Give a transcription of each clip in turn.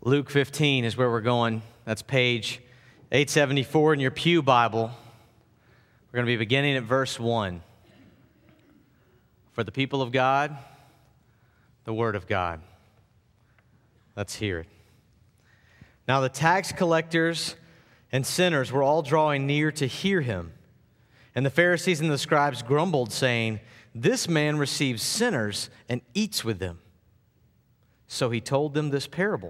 Luke 15 is where we're going. That's page 874 in your pew Bible. We're going to be beginning at verse 1. For the people of God, the word of God. Let's hear it. Now the tax collectors and sinners were all drawing near to hear him. And the Pharisees and the scribes grumbled, saying, "This man receives sinners and eats with them." So he told them this parable.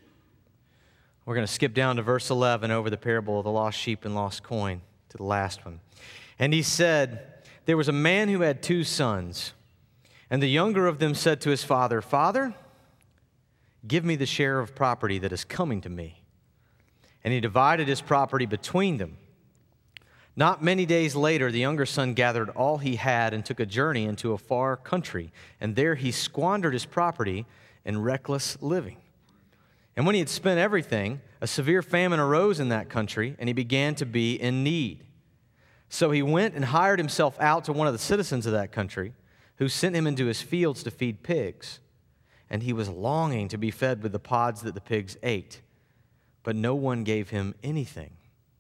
We're going to skip down to verse 11 over the parable of the lost sheep and lost coin to the last one. And he said, "There was a man who had 2 sons, and the younger of them said to his father, 'Father, give me the share of property that is coming to me.' And he divided his property between them. Not many days later, the younger son gathered all he had and took a journey into a far country, and there he squandered his property in reckless living. And when he had spent everything, a severe famine arose in that country, and he began to be in need. So he went and hired himself out to one of the citizens of that country, who sent him into his fields to feed pigs. And he was longing to be fed with the pods that the pigs ate, but no one gave him anything.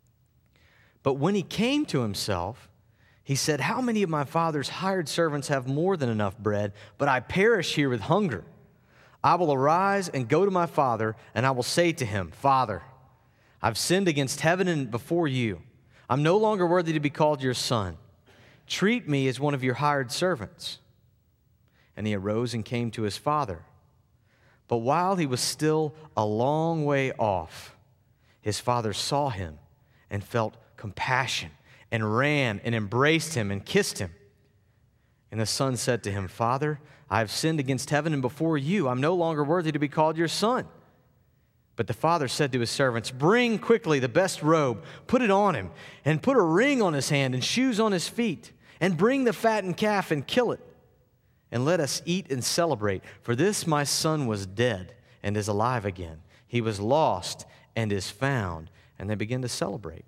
But when he came to himself, he said, 'How many of my father's hired servants have more than enough bread, but I perish here with hunger? I will arise and go to my father, and I will say to him, Father, I've sinned against heaven and before you. I'm no longer worthy to be called your son. Treat me as one of your hired servants.' And he arose and came to his father. But while he was still a long way off, his father saw him and felt compassion and ran and embraced him and kissed him. And the son said to him, 'Father, I have sinned against heaven and before you. I'm no longer worthy to be called your son.' But the father said to his servants, 'Bring quickly the best robe, put it on him, and put a ring on his hand and shoes on his feet, and bring the fattened calf and kill it. And let us eat and celebrate. For this my son was dead and is alive again. He was lost and is found.' And they began to celebrate.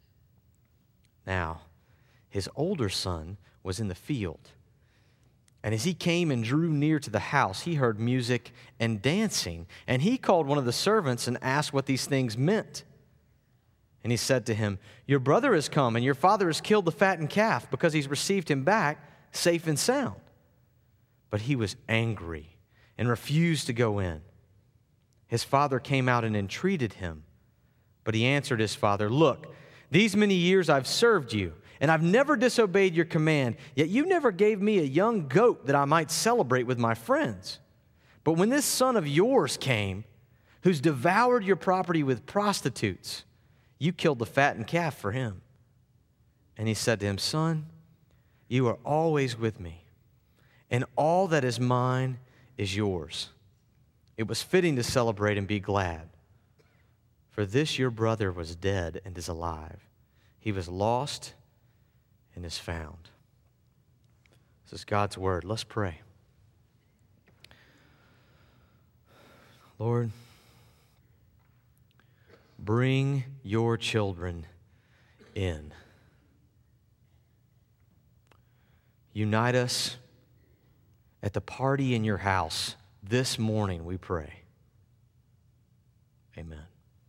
Now, his older son was in the field. And as he came and drew near to the house, he heard music and dancing. And he called one of the servants and asked what these things meant. And he said to him, 'Your brother has come, and your father has killed the fattened calf, because he's received him back safe and sound.' But he was angry and refused to go in. His father came out and entreated him. But he answered his father, 'Look, these many years I've served you, and I've never disobeyed your command, yet you never gave me a young goat that I might celebrate with my friends. But when this son of yours came, who's devoured your property with prostitutes, you killed the fattened calf for him.' And he said to him, 'Son, you are always with me, and all that is mine is yours. It was fitting to celebrate and be glad. For this your brother was dead and is alive. He was lost and is found.'" This is God's word. Let's pray. Lord, bring your children in. Unite us at the party in your house this morning, we pray. Amen.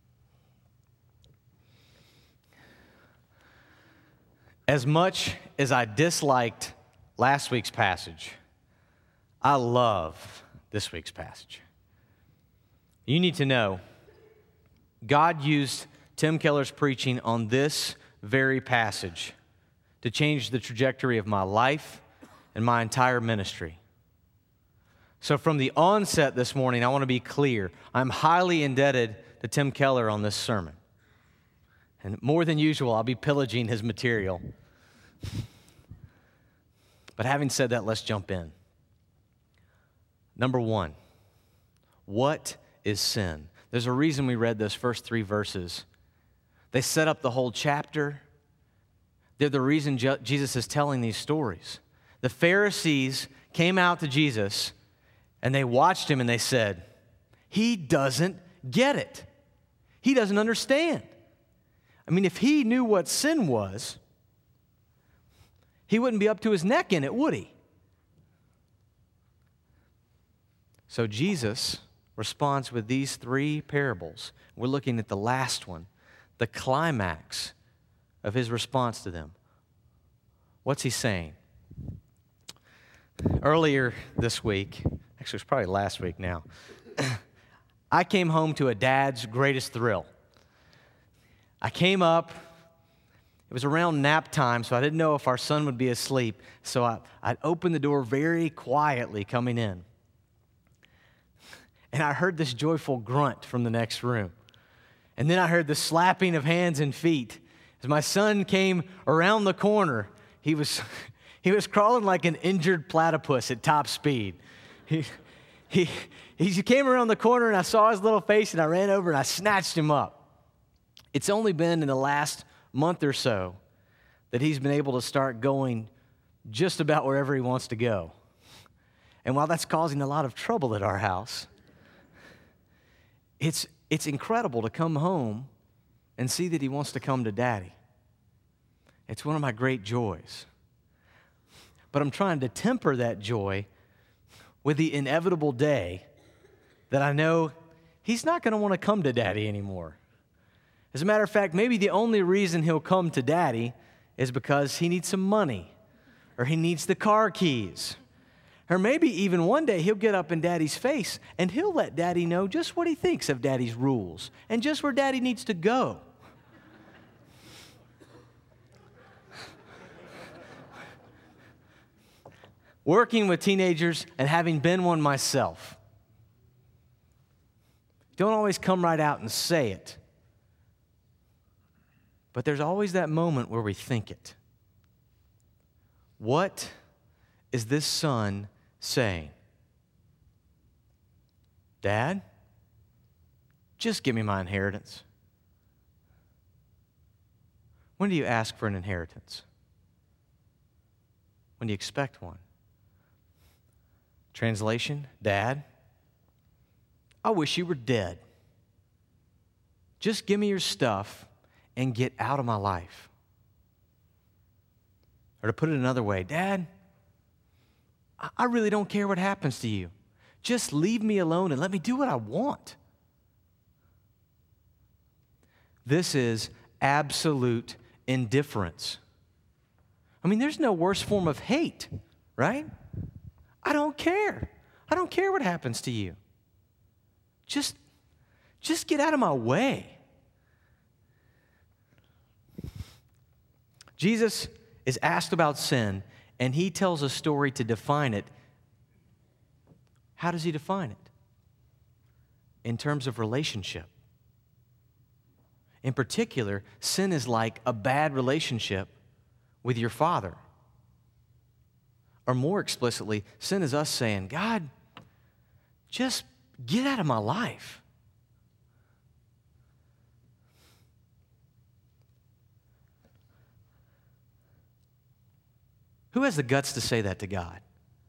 As much as I disliked last week's passage, I love this week's passage. You need to know, God used Tim Keller's preaching on this very passage to change the trajectory of my life and my entire ministry. So from the onset this morning, I want to be clear. I'm highly indebted to Tim Keller on this sermon. And more than usual, I'll be pillaging his material. But having said that, let's jump in. Number 1, what is sin? There's a reason we read those first 3 verses. They set up the whole chapter. They're the reason Jesus is telling these stories. The Pharisees came out to Jesus, and they watched him, and they said, "He doesn't get it. He doesn't understand." I mean, if he knew what sin was, he wouldn't be up to his neck in it, would he? So Jesus responds with these three parables. We're looking at the last one, the climax of his response to them. What's he saying? Earlier this week, actually it's probably last week now, I came home to a dad's greatest thrill. I came up, it was around nap time, so I didn't know if our son would be asleep, so I opened the door very quietly coming in. And I heard this joyful grunt from the next room. And then I heard the slapping of hands and feet. As my son came around the corner, he was crawling like an injured platypus at top speed. He came around the corner and I saw his little face and I ran over and I snatched him up. It's only been in the last month or so that he's been able to start going just about wherever he wants to go. And while that's causing a lot of trouble at our house, it's incredible to come home and see that he wants to come to Daddy. It's one of my great joys. But I'm trying to temper that joy with the inevitable day that I know he's not going to want to come to Daddy anymore. As a matter of fact, maybe the only reason he'll come to Daddy is because he needs some money, or he needs the car keys. Or maybe even one day he'll get up in Daddy's face and he'll let Daddy know just what he thinks of Daddy's rules and just where Daddy needs to go. Working with teenagers and having been one myself, don't always come right out and say it. But there's always that moment where we think it. What is this son saying? Dad, just give me my inheritance. When do you ask for an inheritance? When do you expect one? Translation, Dad, I wish you were dead. Just give me your stuff and get out of my life. Or to put it another way, Dad, I really don't care what happens to you. Just leave me alone and let me do what I want. This is absolute indifference. I mean, there's no worse form of hate, right? I don't care. I don't care what happens to you. Just get out of my way. Jesus is asked about sin, and he tells a story to define it. How does he define it? In terms of relationship. In particular, sin is like a bad relationship with your father. Or more explicitly, sin is us saying, God, just get out of my life. Who has the guts to say that to God?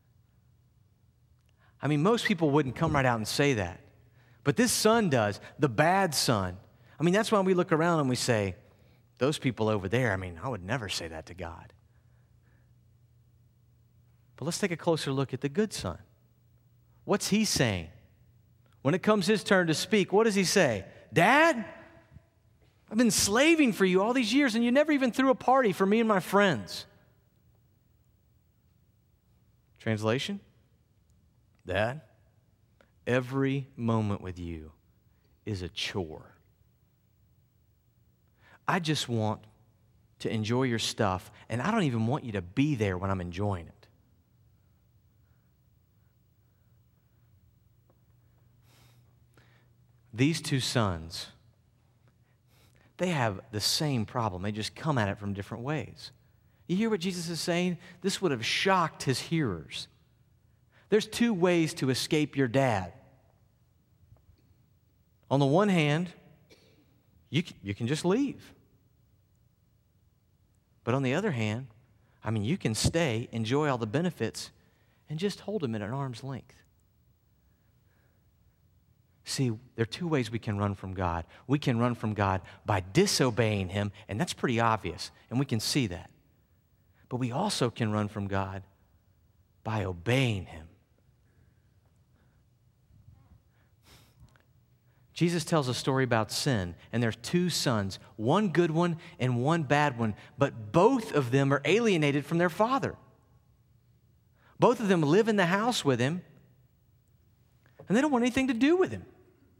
I mean, most people wouldn't come right out and say that. But this son does, the bad son. I mean, that's why we look around and we say, those people over there, I mean, I would never say that to God. But let's take a closer look at the good son. What's he saying? When it comes his turn to speak, what does he say? Dad, I've been slaving for you all these years and you never even threw a party for me and my friends. Translation? Dad, every moment with you is a chore. I just want to enjoy your stuff, and I don't even want you to be there when I'm enjoying it. These two sons, they have the same problem. They just come at it from different ways. You hear what Jesus is saying? This would have shocked his hearers. There's two ways to escape your dad. On the one hand, you can just leave. But on the other hand, I mean, you can stay, enjoy all the benefits, and just hold him at an arm's length. See, there are two ways we can run from God. We can run from God by disobeying him, and that's pretty obvious, and we can see that. But we also can run from God by obeying him. Jesus tells a story about sin, and there's two sons, one good one and one bad one, but both of them are alienated from their father. Both of them live in the house with him, and they don't want anything to do with him.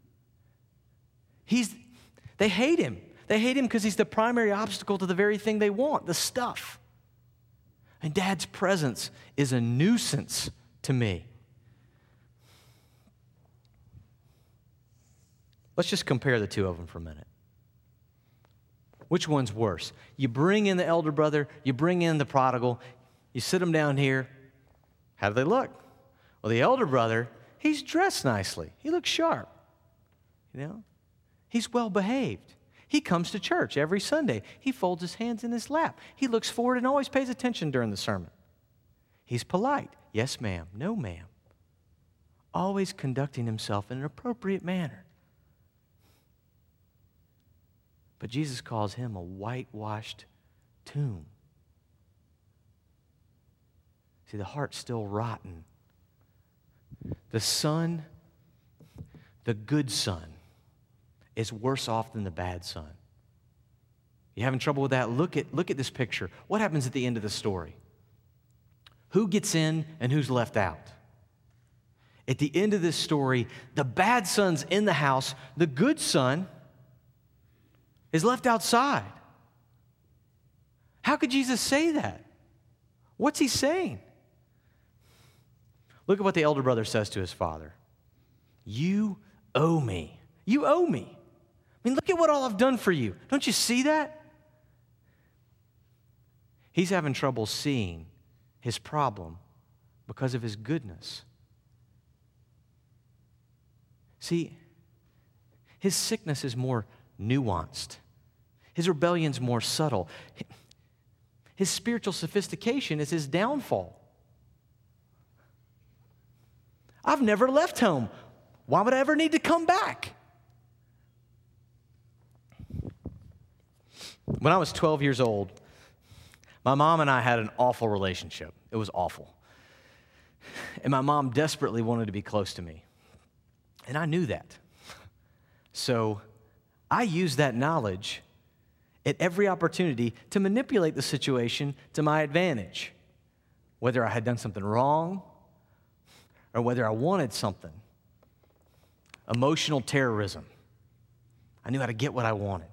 They hate him. They hate him because he's the primary obstacle to the very thing they want, the stuff. And Dad's presence is a nuisance to me. Let's just compare the two of them for a minute. Which one's worse? You bring in the elder brother, you bring in the prodigal, you sit them down here. How do they look? Well, the elder brother, he's dressed nicely. He looks sharp. He's well behaved. He comes to church every Sunday. He folds his hands in his lap. He looks forward and always pays attention during the sermon. He's polite. Yes, ma'am. No, ma'am. Always conducting himself in an appropriate manner. But Jesus calls him a whitewashed tomb. See, the heart's still rotten. The son, the good son, is worse off than the bad son. You having trouble with that? Look at this picture. What happens at the end of the story? Who gets in and who's left out? At the end of this story, the bad son's in the house. The good son is left outside. How could Jesus say that? What's he saying? Look at what the elder brother says to his father. You owe me. You owe me. I mean, look at what all I've done for you. Don't you see that? He's having trouble seeing his problem because of his goodness. See, his sickness is more nuanced. His rebellion's more subtle. His spiritual sophistication is his downfall. I've never left home. Why would I ever need to come back? When I was 12 years old, my mom and I had an awful relationship. It was awful. And my mom desperately wanted to be close to me. And I knew that. So I used that knowledge at every opportunity to manipulate the situation to my advantage, whether I had done something wrong or whether I wanted something. Emotional terrorism. I knew how to get what I wanted.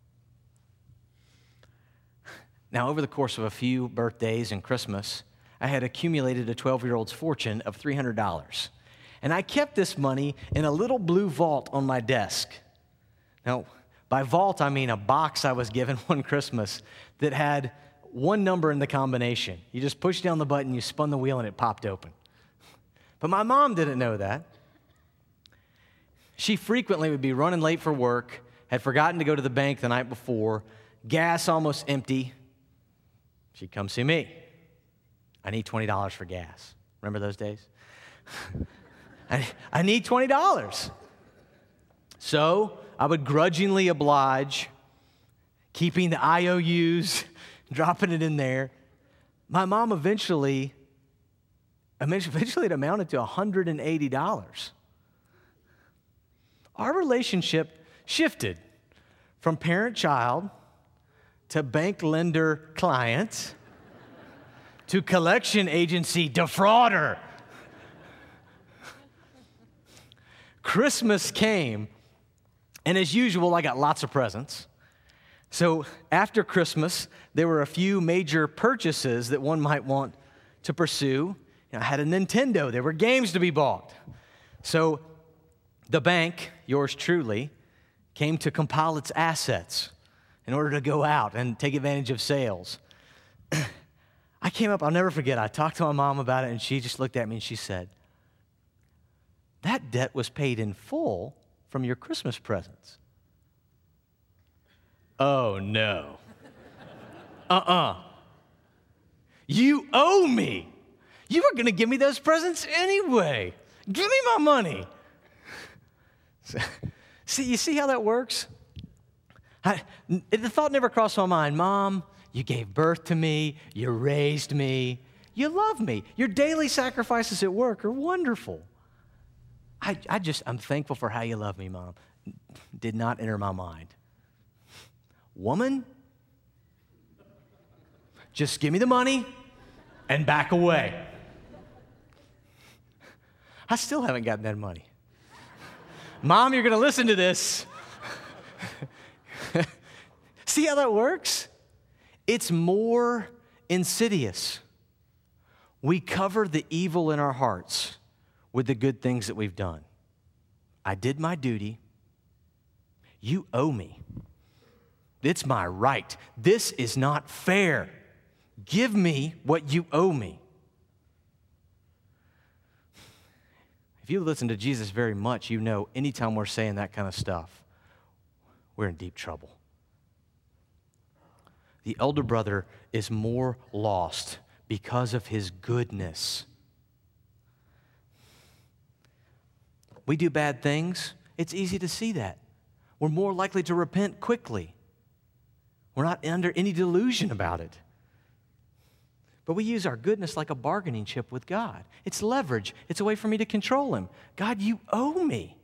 Now, over the course of a few birthdays and Christmas, I had accumulated a 12-year-old's fortune of $300. And I kept this money in a little blue vault on my desk. Now, by vault, I mean a box I was given one Christmas that had one number in the combination. You just pushed down the button, you spun the wheel, and it popped open. But my mom didn't know that. She frequently would be running late for work, had forgotten to go to the bank the night before, gas almost empty. She'd come see me. I need $20 for gas. Remember those days? I need $20. So I would grudgingly oblige, keeping the IOUs, dropping it in there. My mom eventually it amounted to $180. Our relationship shifted from parent-child to bank-lender-client to collection agency defrauder. Christmas came, and as usual, I got lots of presents. So after Christmas, there were a few major purchases that one might want to pursue. I had a Nintendo. There were games to be bought. So the bank, yours truly, came to compile its assets in order to go out and take advantage of sales. I came up, I'll never forget, I talked to my mom about it, and she just looked at me and she said, "That debt was paid in full from your Christmas presents." Oh, no. You owe me. You were going to give me those presents anyway. Give me my money. See, you see how that works? The thought never crossed my mind, Mom, you gave birth to me, you raised me, you love me. Your daily sacrifices at work are wonderful. I'm thankful for how you love me, Mom. Did not enter my mind. Woman, just give me the money and back away. I still haven't gotten that money. Mom, you're going to listen to this. See how that works? It's more insidious. We cover the evil in our hearts with the good things that we've done. I did my duty. You owe me. It's my right. This is not fair. Give me what you owe me. If you listen to Jesus very much, you know anytime we're saying that kind of stuff, we're in deep trouble. The elder brother is more lost because of his goodness. We do bad things. It's easy to see that. We're more likely to repent quickly. We're not under any delusion about it. But we use our goodness like a bargaining chip with God. It's leverage. It's a way for me to control Him. God, you owe me.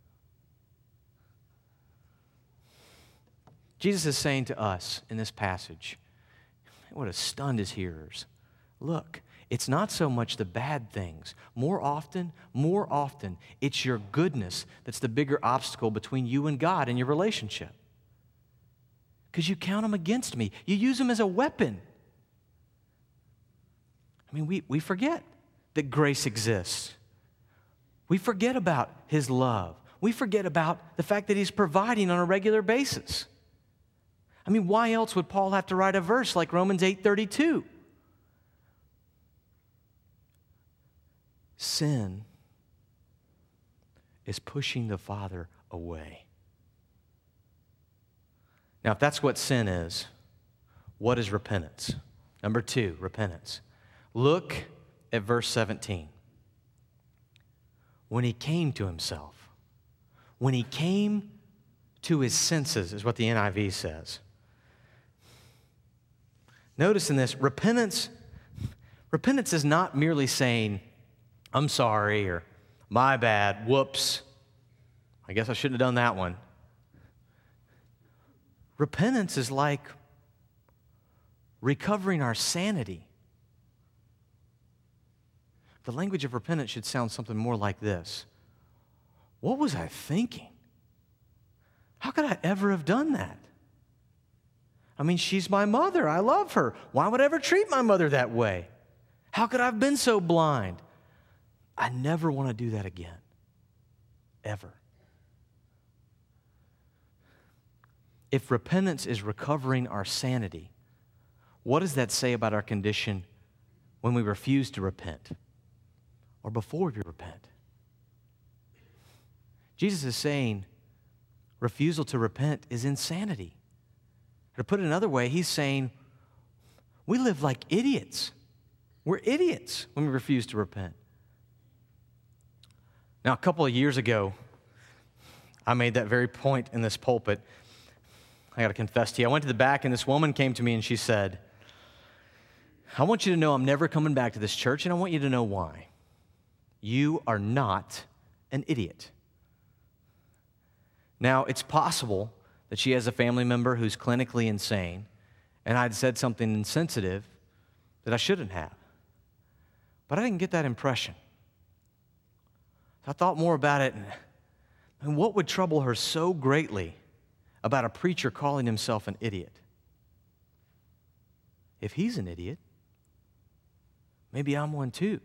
Jesus is saying to us in this passage, it would have stunned his hearers. Look, it's not so much the bad things. More often, it's your goodness that's the bigger obstacle between you and God and your relationship. Because you count them against me. You use them as a weapon. I mean, we forget that grace exists. We forget about His love. We forget about the fact that He's providing on a regular basis. I mean, why else would Paul have to write a verse like Romans 8:32? Sin is pushing the Father away. Now, if that's what sin is, what is repentance? Number 2, repentance. Look at verse 17. When he came to himself, when he came to his senses, is what the NIV says. Notice in this, repentance is not merely saying, I'm sorry, or my bad, whoops, I guess I shouldn't have done that one. Repentance is like recovering our sanity. The language of repentance should sound something more like this. What was I thinking? How could I ever have done that? I mean, she's my mother. I love her. Why would I ever treat my mother that way? How could I have been so blind? I never want to do that again. Ever. If repentance is recovering our sanity, what does that say about our condition when we refuse to repent? Or before we repent? Jesus is saying refusal to repent is insanity. To put it another way, He's saying we live like idiots. We're idiots when we refuse to repent. Now, a couple of years ago, I made that very point in this pulpit. I got to confess to you. I went to the back, and this woman came to me, and she said, I want you to know I'm never coming back to this church, and I want you to know why. You are not an idiot. Now, it's possible that she has a family member who's clinically insane, and I'd said something insensitive that I shouldn't have. But I didn't get that impression. I thought more about it, and what would trouble her so greatly about a preacher calling himself an idiot? If he's an idiot, maybe I'm one too.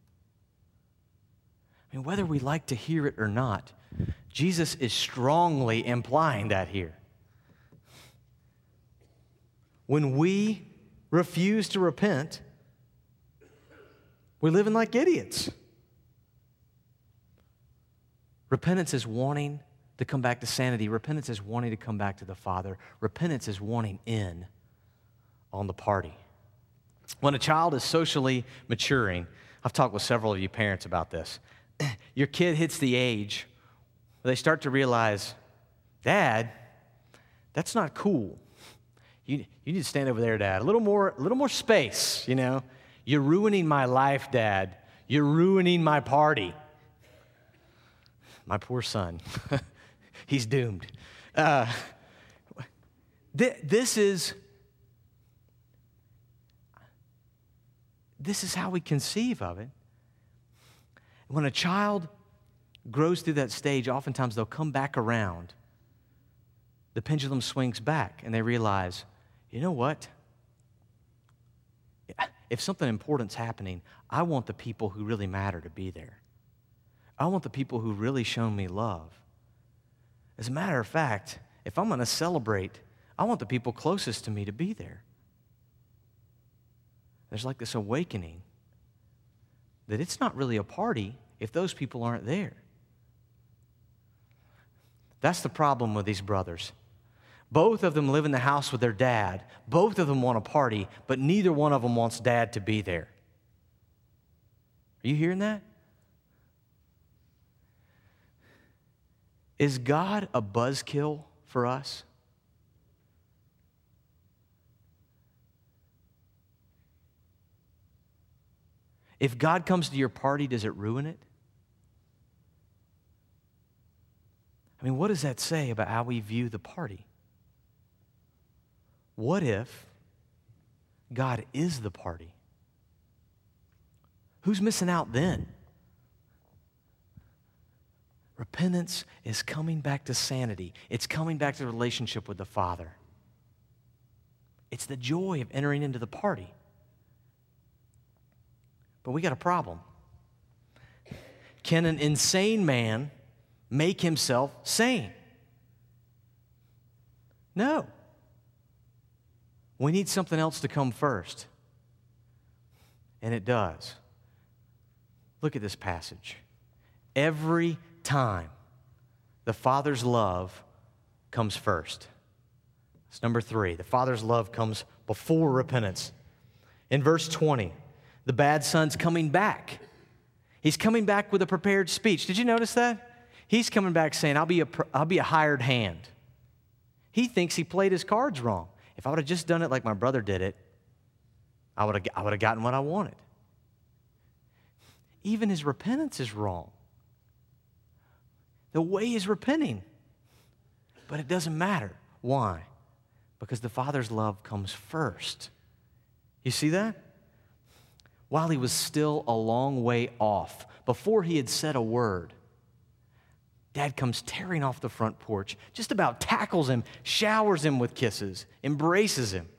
I mean, whether we like to hear it or not, Jesus is strongly implying that here. When we refuse to repent, we're living like idiots. Repentance is wanting to come back to sanity. Repentance is wanting to come back to the Father. Repentance is wanting in on the party. When a child is socially maturing, I've talked with several of you parents about this. Your kid hits the age where they start to realize, Dad, that's not cool. You need to stand over there, Dad. A little more space, you know. You're ruining my life, Dad. You're ruining my party. My poor son. He's doomed. This is how we conceive of it. When a child grows through that stage, oftentimes they'll come back around. The pendulum swings back, and they realize, you know what? If something important's happening, I want the people who really matter to be there. I want the people who really shown me love. As a matter of fact, if I'm going to celebrate, I want the people closest to me to be there. There's like this awakening that it's not really a party if those people aren't there. That's the problem with these brothers. Both of them live in the house with their dad. Both of them want a party, but neither one of them wants dad to be there. Are you hearing that? Is God a buzzkill for us? If God comes to your party, does it ruin it? I mean, what does that say about how we view the party? What if God is the party? Who's missing out then? Repentance is coming back to sanity. It's coming back to the relationship with the Father. It's the joy of entering into the party. But we got a problem. Can an insane man make himself sane? No. We need something else to come first. And it does. Look at this passage. Every time the Father's love comes first. It's number 3. The Father's love comes before repentance. In verse 20, the bad son's coming back. He's coming back with a prepared speech. Did you notice that? He's coming back saying, I'll be a hired hand. He thinks he played his cards wrong. If I would have just done it like my brother did it, I would have gotten what I wanted. Even his repentance is wrong. The way is repenting. But it doesn't matter. Why? Because the Father's love comes first. You see that? While he was still a long way off, before he had said a word, Dad comes tearing off the front porch, just about tackles him, showers him with kisses, embraces him.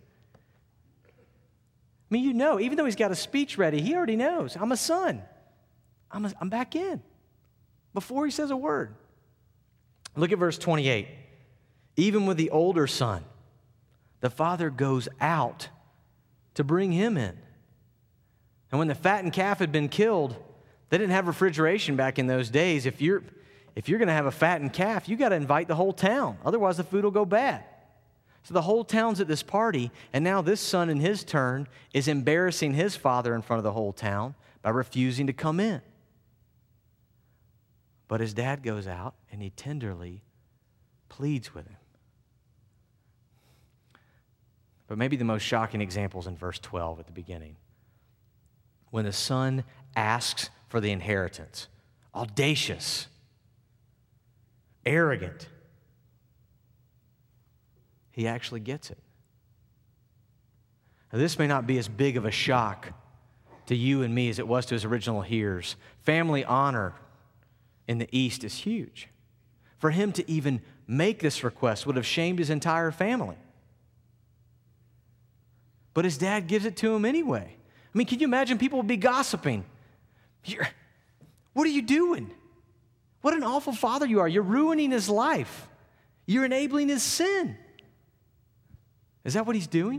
I mean, even though he's got a speech ready, he already knows, I'm a son. I'm back in before he says a word. Look at verse 28. Even with the older son, the father goes out to bring him in. And when the fattened calf had been killed, they didn't have refrigeration back in those days. If you're going to have a fattened calf, you got to invite the whole town. Otherwise, the food will go bad. So the whole town's at this party, and now this son, in his turn, is embarrassing his father in front of the whole town by refusing to come in. But his dad goes out, and he tenderly pleads with him. But maybe the most shocking example is in verse 12 at the beginning. When the son asks for the inheritance, audacious, arrogant, he actually gets it. Now, this may not be as big of a shock to you and me as it was to his original hearers. Family honor in the East is huge. For him to even make this request would have shamed his entire family. But his dad gives it to him anyway. I mean, can you imagine people would be gossiping? What are you doing? What an awful father you are. You're ruining his life. You're enabling his sin. Is that what he's doing?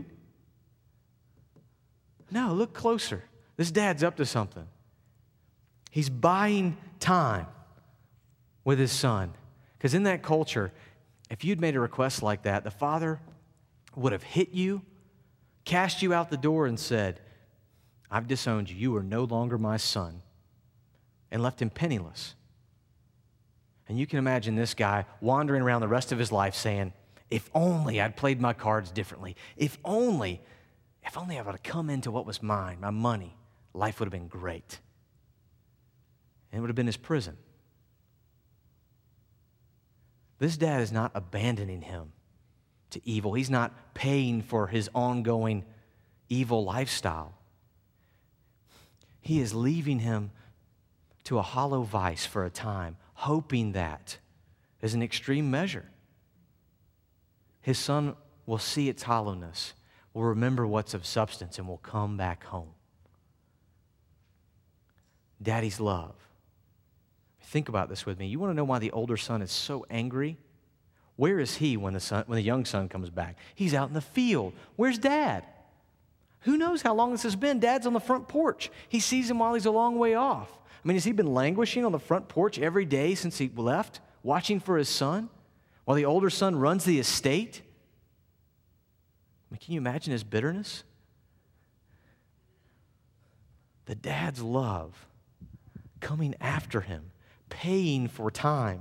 No, look closer. This dad's up to something. He's buying time with his son. Because in that culture, if you'd made a request like that, the father would have hit you, cast you out the door, and said, I've disowned you. You are no longer my son. And left him penniless. And you can imagine this guy wandering around the rest of his life saying, if only I'd played my cards differently. If only I would have come into what was mine, my money, life would have been great. And it would have been his prison. This dad is not abandoning him to evil. He's not paying for his ongoing evil lifestyle. He is leaving him to a hollow vice for a time, hoping that, as an extreme measure, his son will see its hollowness, will remember what's of substance, and will come back home. Daddy's love. Think about this with me. You want to know why the older son is so angry? Where is he when the young son comes back? He's out in the field. Where's Dad? Who knows how long this has been? Dad's on the front porch. He sees him while he's a long way off. I mean, has he been languishing on the front porch every day since he left, watching for his son, while the older son runs the estate? I mean, can you imagine his bitterness? The dad's love coming after him, paying for time,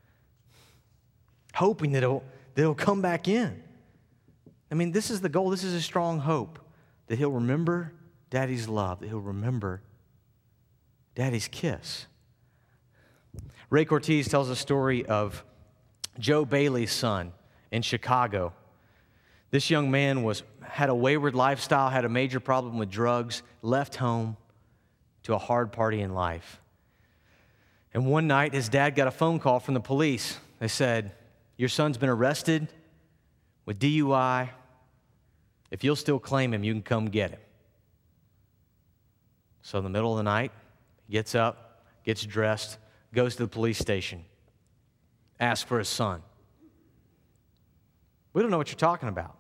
hoping that he'll come back in. I mean, this is the goal. This is a strong hope, that he'll remember Daddy's love, that he'll remember Daddy's kiss. Ray Cortez tells a story of Joe Bailey's son in Chicago. This young man had a wayward lifestyle, had a major problem with drugs, left home to a hard party in life. And one night, his dad got a phone call from the police. They said, "Your son's been arrested with DUI. If you'll still claim him, you can come get him." So in the middle of the night, he gets up, gets dressed, goes to the police station, asks for his son. "We don't know what you're talking about."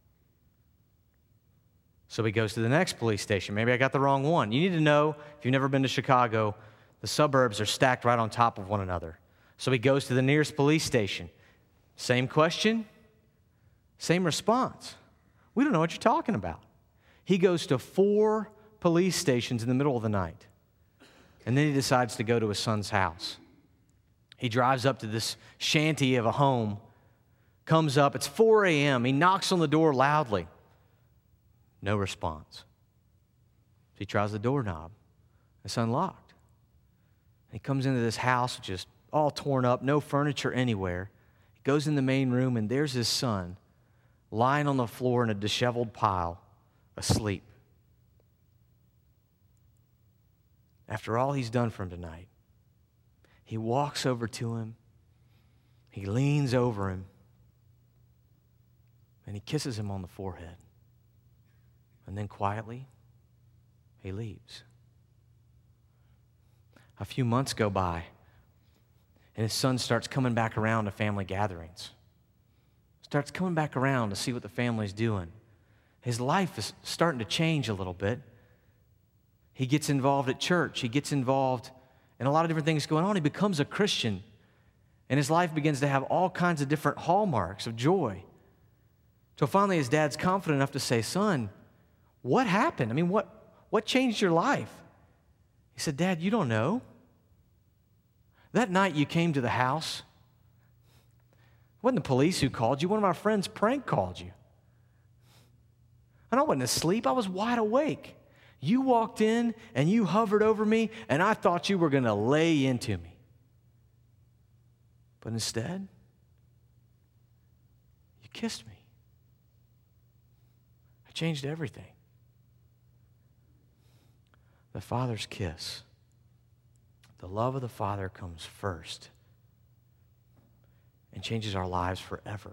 So he goes to the next police station. "Maybe I got the wrong one." You need to know, if you've never been to Chicago, the suburbs are stacked right on top of one another. So he goes to the nearest police station. Same question, same response. "We don't know what you're talking about." He goes to 4 police stations in the middle of the night. And then he decides to go to his son's house. He drives up to this shanty of a home, comes up, it's 4 a.m. He knocks on the door loudly. No response. He tries the doorknob. It's unlocked. He comes into this house, which is all torn up, no furniture anywhere. He goes in the main room, and there's his son lying on the floor in a disheveled pile, asleep. After all he's done for him tonight, he walks over to him, he leans over him, and he kisses him on the forehead. And then quietly, he leaves. A few months go by, and his son starts coming back around to family gatherings. Starts coming back around to see what the family's doing. His life is starting to change a little bit. He gets involved at church. He gets involved in a lot of different things going on. He becomes a Christian, and his life begins to have all kinds of different hallmarks of joy. So finally, his dad's confident enough to say, "Son, what happened? I mean, what changed your life?" He said, "Dad, you don't know. That night you came to the house, it wasn't the police who called you. One of our friends prank called you. And I wasn't asleep. I was wide awake. You walked in and you hovered over me, and I thought you were going to lay into me. But instead, you kissed me. I changed everything." The Father's kiss. The love of the Father comes first and changes our lives forever.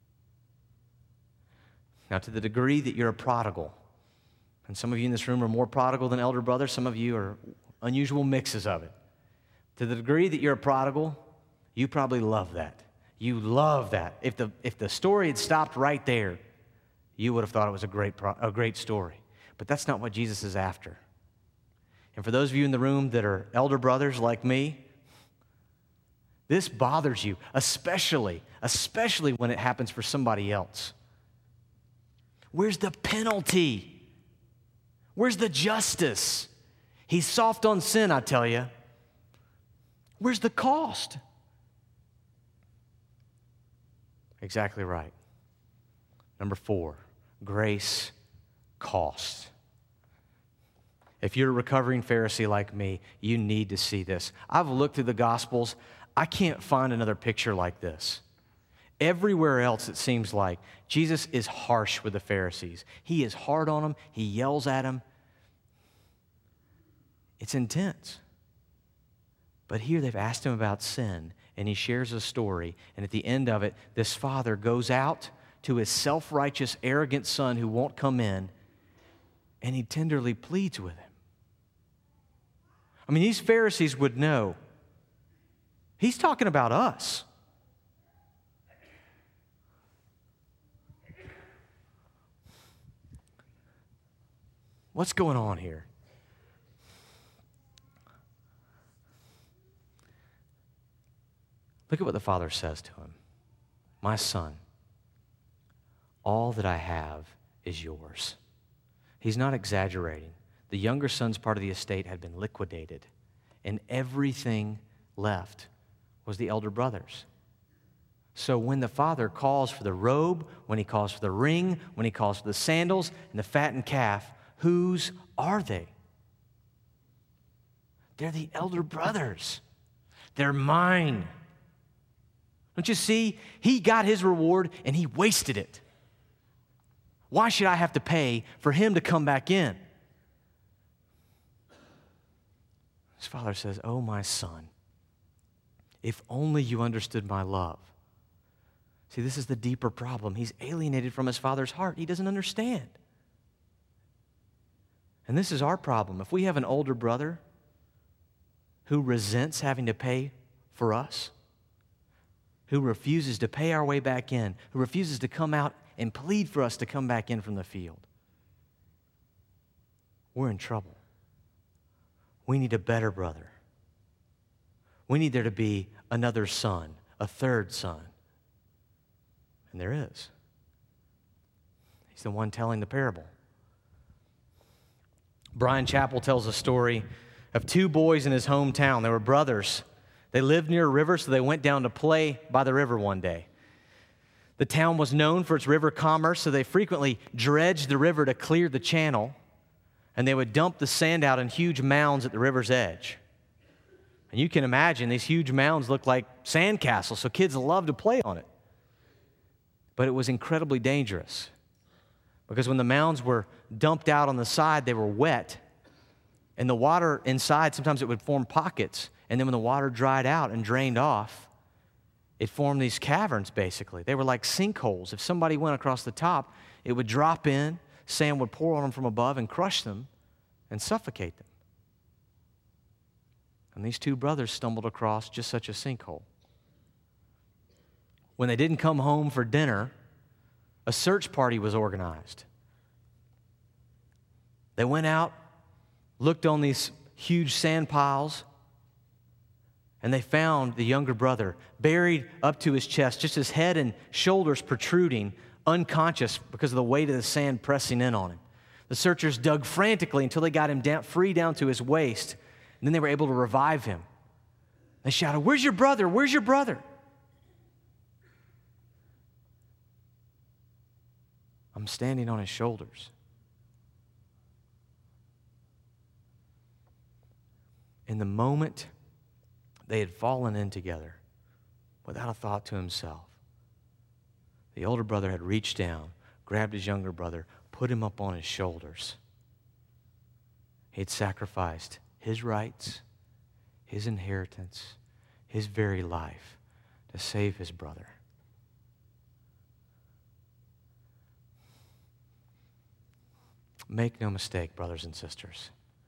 Now, to the degree that you're a prodigal, and some of you in this room are more prodigal than elder brothers, some of you are unusual mixes of it. To the degree that you're a prodigal, you probably love that. You love that. If the story had stopped right there, you would have thought it was a great story. But that's not what Jesus is after. And for those of you in the room that are elder brothers like me, this bothers you, especially when it happens for somebody else. Where's the penalty? Where's the justice? He's soft on sin, I tell you. Where's the cost? Exactly right. Number 4, grace costs. If you're a recovering Pharisee like me, you need to see this. I've looked through the Gospels. I can't find another picture like this. Everywhere else, it seems like Jesus is harsh with the Pharisees. He is hard on them. He yells at them. It's intense. But here they've asked him about sin, and he shares a story. And at the end of it, this father goes out to his self-righteous, arrogant son who won't come in, and he tenderly pleads with him. I mean, these Pharisees would know. He's talking about us. What's going on here? Look at what the father says to him. My son, all that I have is yours. He's not exaggerating. The younger son's part of the estate had been liquidated, and everything left was the elder brother's. So when the father calls for the robe, when he calls for the ring, when he calls for the sandals and the fattened calf, whose are they? They're the elder brothers. They're mine. Don't you see? He got his reward and he wasted it. Why should I have to pay for him to come back in? His father says, oh, my son, if only you understood my love. See, this is the deeper problem. He's alienated from his father's heart. He doesn't understand. And this is our problem. If we have an older brother who resents having to pay for us, who refuses to pay our way back in, who refuses to come out and plead for us to come back in from the field, we're in trouble. We need a better brother. We need there to be another son, a third son. And there is. He's the one telling the parable. Brian Chappell tells a story of two boys in his hometown. They were brothers. They lived near a river, so they went down to play by the river one day. The town was known for its river commerce, so they frequently dredged the river to clear the channel, and they would dump the sand out in huge mounds at the river's edge. And you can imagine these huge mounds look like sand castles, so kids love to play on it. But it was incredibly dangerous because when the mounds were dumped out on the side, they were wet, and the water inside, sometimes it would form pockets, and then when the water dried out and drained off, it formed these caverns, basically. They were like sinkholes. If somebody went across the top, it would drop in, sand would pour on them from above and crush them and suffocate them. And these two brothers stumbled across just such a sinkhole. When they didn't come home for dinner, a search party was organized. They went out, looked on these huge sand piles, and they found the younger brother buried up to his chest, just his head and shoulders protruding, unconscious because of the weight of the sand pressing in on him. The searchers dug frantically until they got him free down to his waist, and then they were able to revive him. They shouted, "Where's your brother? Where's your brother?" I'm standing on his shoulders. In the moment they had fallen in together, without a thought to himself, the older brother had reached down, grabbed his younger brother, put him up on his shoulders. He had sacrificed his rights, his inheritance, his very life to save his brother. Make no mistake, brothers and sisters.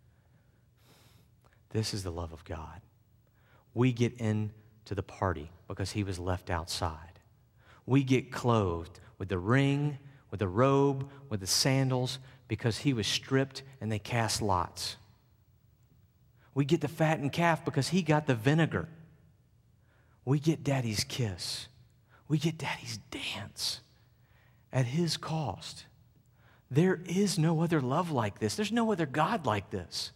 This is the love of God. We get into the party because he was left outside. We get clothed with the ring, with the robe, with the sandals because he was stripped and they cast lots. We get the fattened calf because he got the vinegar. We get daddy's kiss. We get daddy's dance at his cost. There is no other love like this. There's no other God like this.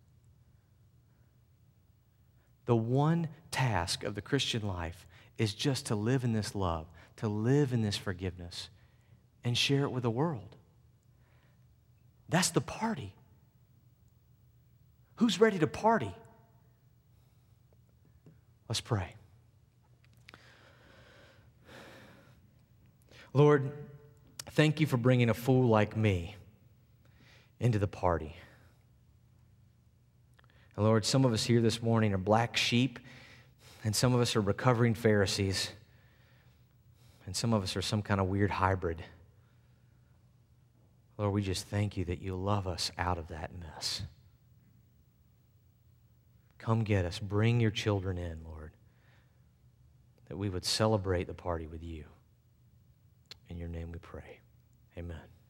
The one task of the Christian life is just to live in this love, to live in this forgiveness, and share it with the world. That's the party. Who's ready to party? Let's pray. Lord, thank you for bringing a fool like me into the party. And Lord, some of us here this morning are black sheep, and some of us are recovering Pharisees, and some of us are some kind of weird hybrid. Lord, we just thank you that you love us out of that mess. Come get us. Bring your children in, Lord, that we would celebrate the party with you. In your name we pray. Amen.